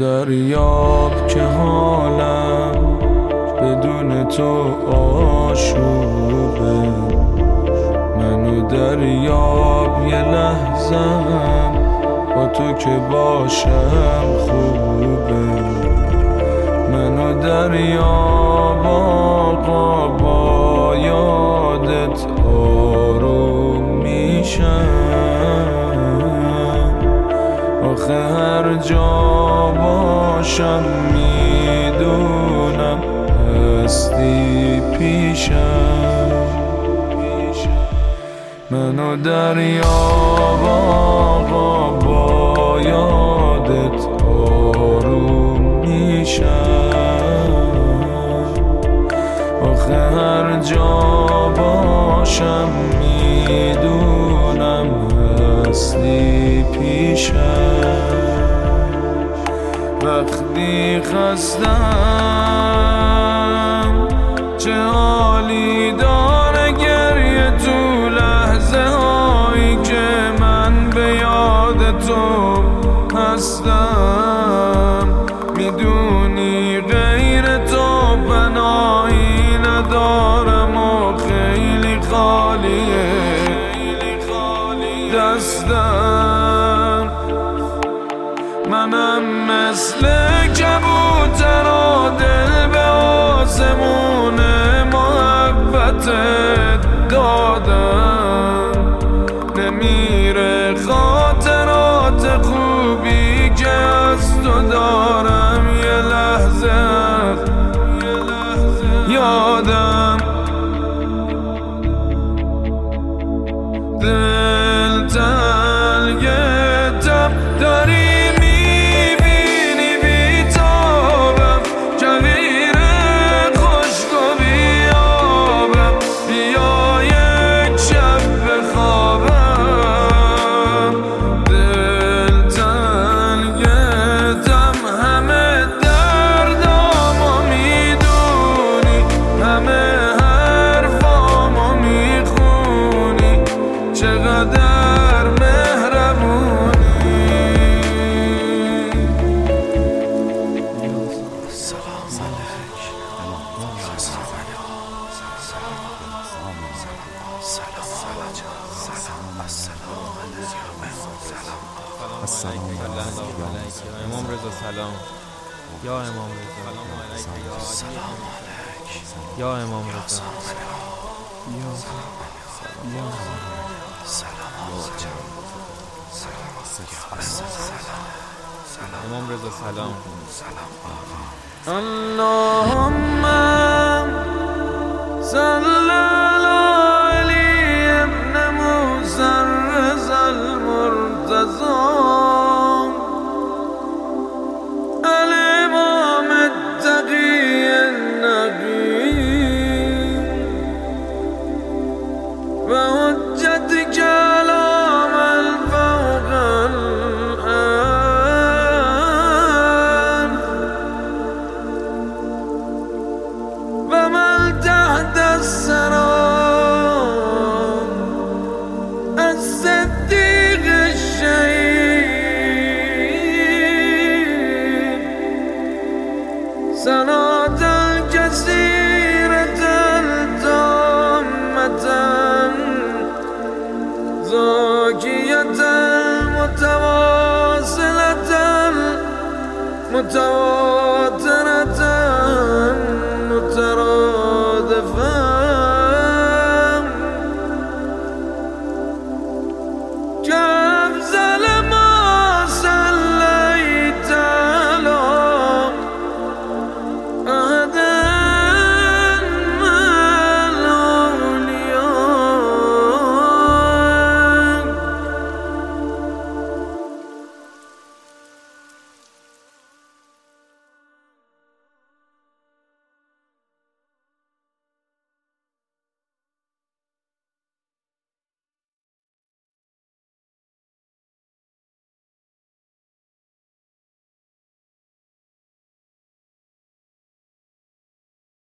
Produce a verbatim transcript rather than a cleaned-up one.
دریاب که حالم بدون تو آشوبه، منو دریاب یه لحظم با تو که باشم خوبه، منو دریاب آقا با یادت آروم میشم، آخه هر جا باشم میدونم هستی پیشم، منو دریاب آقا با یادت آروم میشم، آخه هر جا باشم میدونم هستی پیشم، وقتی خستم چه حالی داره گریه تو لحظه هایی که من به یاد تو هستم، میدونی غیر تو پناهی ندارم و خیلی خالیه دستم، منم مثل کبوتر و دل به آسمون محبتت دادم، نمیره خاطرات خوبی که از تو دارم یه لحظه یادم، دل تنگتم داری چقدر مهربونی. سلام علیک سلام علیک امام رضا، سلام یا امام رضا، سلام علیک یا امام رضا، یا سلام امام رضا، سلام اللهم صل علی ابن موسی الرضا المرتضی الامام التقی النقی و حجت کلام الفوق الان و من تحت السرام الصدیق الشهید صلاة الكثيرة التامة زاكية متواصلة متواصلة